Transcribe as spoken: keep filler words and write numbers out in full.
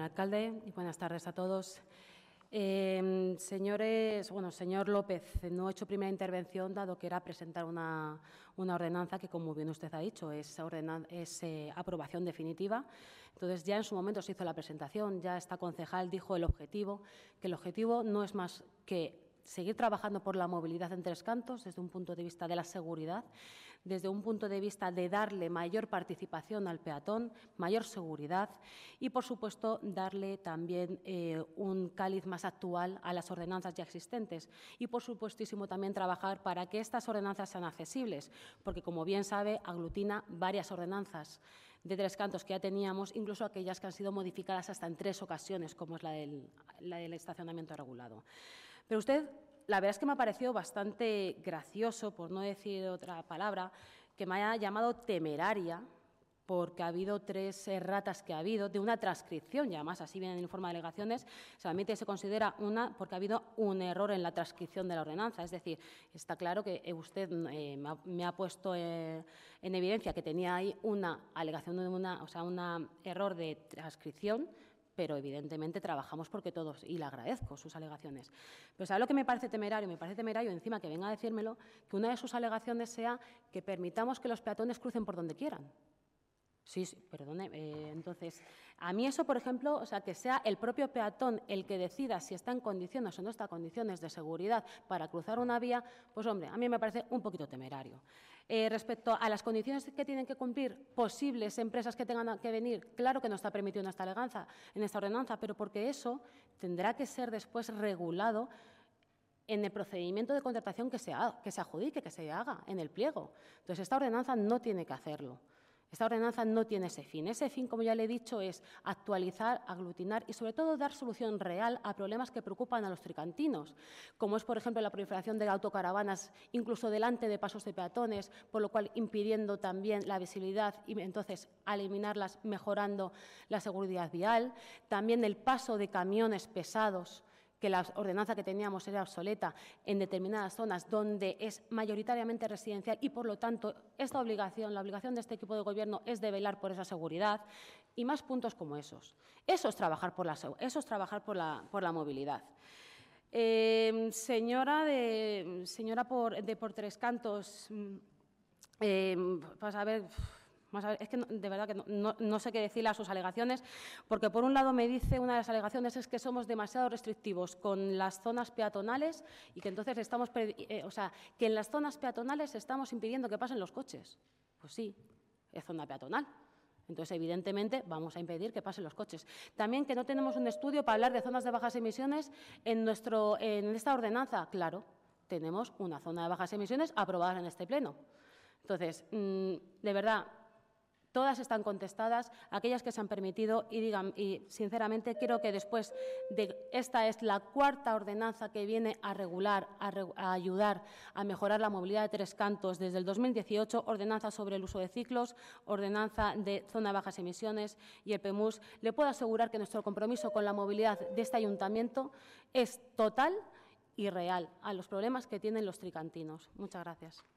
señor alcalde, y buenas tardes a todos. Eh, señores, bueno, señor López, no he hecho primera intervención dado que era presentar una, una ordenanza que, como bien usted ha dicho, es, ordenan, es eh, aprobación definitiva. Entonces, ya en su momento se hizo la presentación, ya esta concejal dijo el objetivo, que el objetivo no es más que seguir trabajando por la movilidad en Tres Cantos desde un punto de vista de la seguridad, desde un punto de vista de darle mayor participación al peatón, mayor seguridad y, por supuesto, darle también eh, un cáliz más actual a las ordenanzas ya existentes y, por supuestísimo, también trabajar para que estas ordenanzas sean accesibles, porque, como bien sabe, aglutina varias ordenanzas de Tres Cantos que ya teníamos, incluso aquellas que han sido modificadas hasta en tres ocasiones, como es la del, la del estacionamiento regulado. Pero usted, la verdad es que me ha parecido bastante gracioso, por no decir otra palabra, que me haya llamado temeraria, porque ha habido tres erratas que ha habido, de una transcripción, y además así viene en el informe de alegaciones, solamente se considera una porque ha habido un error en la transcripción de la ordenanza. Es decir, está claro que usted eh, me, ha, me ha puesto eh, en evidencia que tenía ahí una alegación, de una, o sea, un error de transcripción, pero evidentemente trabajamos porque todos, y le agradezco sus alegaciones. Pero ¿sabe lo que me parece temerario? Me parece temerario, encima que venga a decírmelo, que una de sus alegaciones sea que permitamos que los peatones crucen por donde quieran. Sí, sí, perdone. Eh, entonces, a mí eso, por ejemplo, o sea, que sea el propio peatón el que decida si está en condiciones o no está en condiciones de seguridad para cruzar una vía, pues, hombre, a mí me parece un poquito temerario. Eh, respecto a las condiciones que tienen que cumplir posibles empresas que tengan que venir, claro que no está permitido en esta, eleganza, en esta ordenanza, pero porque eso tendrá que ser después regulado en el procedimiento de contratación que se, ha, que se adjudique, que se haga en el pliego. Entonces, esta ordenanza no tiene que hacerlo. Esta ordenanza no tiene ese fin. Ese fin, como ya le he dicho, es actualizar, aglutinar y, sobre todo, dar solución real a problemas que preocupan a los tricantinos, como es, por ejemplo, la proliferación de autocaravanas, incluso delante de pasos de peatones, por lo cual impidiendo también la visibilidad y, entonces, al eliminarlas, mejorando la seguridad vial. También el paso de camiones pesados, que la ordenanza que teníamos era obsoleta en determinadas zonas donde es mayoritariamente residencial y, por lo tanto, esta obligación, la obligación de este equipo de gobierno es de velar por esa seguridad y más puntos como esos. Eso es trabajar por la, eso es trabajar por la, por la movilidad. Eh, señora de, señora por, de por Tres Cantos, eh, pues a ver... Es que, de verdad, que no, no, no sé qué decirle a sus alegaciones, porque por un lado me dice una de las alegaciones es que somos demasiado restrictivos con las zonas peatonales y que entonces estamos, eh, o sea, que en las zonas peatonales estamos impidiendo que pasen los coches. Pues sí, es zona peatonal. Entonces, evidentemente, vamos a impedir que pasen los coches. También que no tenemos un estudio para hablar de zonas de bajas emisiones en, nuestro, en esta ordenanza. Claro, tenemos una zona de bajas emisiones aprobada en este pleno. Entonces, mmm, de verdad... Todas están contestadas, aquellas que se han permitido y, digan, y sinceramente creo que después de esta es la cuarta ordenanza que viene a regular, a, re, a ayudar a mejorar la movilidad de Tres Cantos desde el dos mil dieciocho, ordenanza sobre el uso de ciclos, ordenanza de zona de bajas emisiones y el P E M U S. Le puedo asegurar que nuestro compromiso con la movilidad de este ayuntamiento es total y real a los problemas que tienen los tricantinos. Muchas gracias.